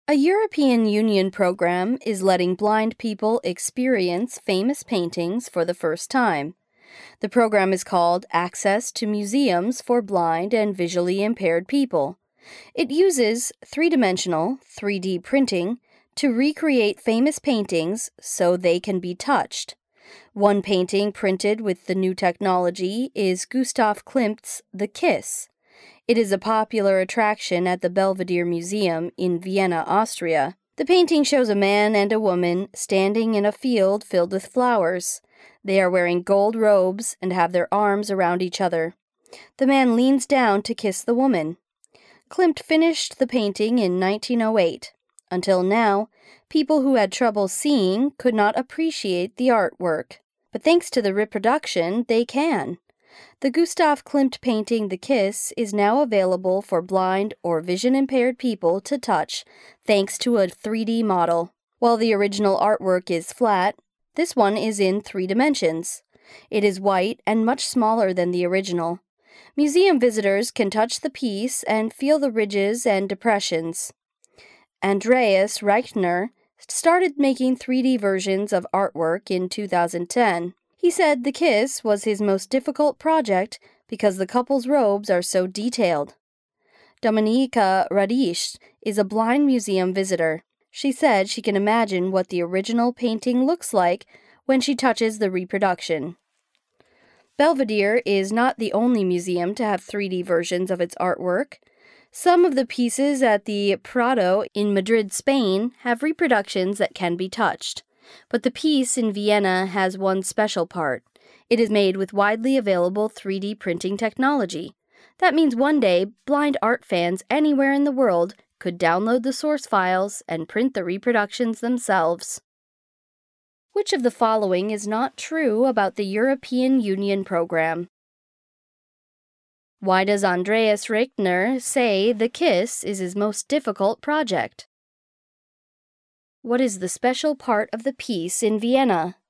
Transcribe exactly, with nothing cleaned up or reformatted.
A European Union program is letting blind people experience famous paintings for the first time. The program is called Access to Museums for Blind and Visually Impaired People. It uses three-dimensional, three D printing to recreate famous paintings so they can be touched. One painting printed with the new technology is Gustav Klimt's The Kiss. It is a popular attraction at the Belvedere Museum in Vienna, Austria. The painting shows a man and a woman standing in a field filled with flowers. They are wearing gold robes and have their arms around each other. The man leans down to kiss the woman. Klimt finished the painting in nineteen oh eight. Until now, people who had trouble seeing could not appreciate the artwork. But thanks to the reproduction, they can. The Gustav Klimt painting The Kiss is now available for blind or vision-impaired people to touch thanks to a three D model. While the original artwork is flat, this one is in three dimensions. It is white and much smaller than the original. Museum visitors can touch the piece and feel the ridges and depressions. Andreas Reichner started making three D versions of artwork in two thousand ten. He said The Kiss was his most difficult project because the couple's robes are so detailed. Dominika Radish is a blind museum visitor. She said she can imagine what the original painting looks like when she touches the reproduction. Belvedere is not the only museum to have three D versions of its artwork. Some of the pieces at the Prado in Madrid, Spain, have reproductions that can be touched. But the piece in Vienna has one special part. It is made with widely available three D printing technology. That means one day, blind art fans anywhere in the world could download the source files and print the reproductions themselves. Which of the following is not true about the European Union program? Why does Andreas Reichner say The Kiss is his most difficult project? What is the special part of the piece in Vienna?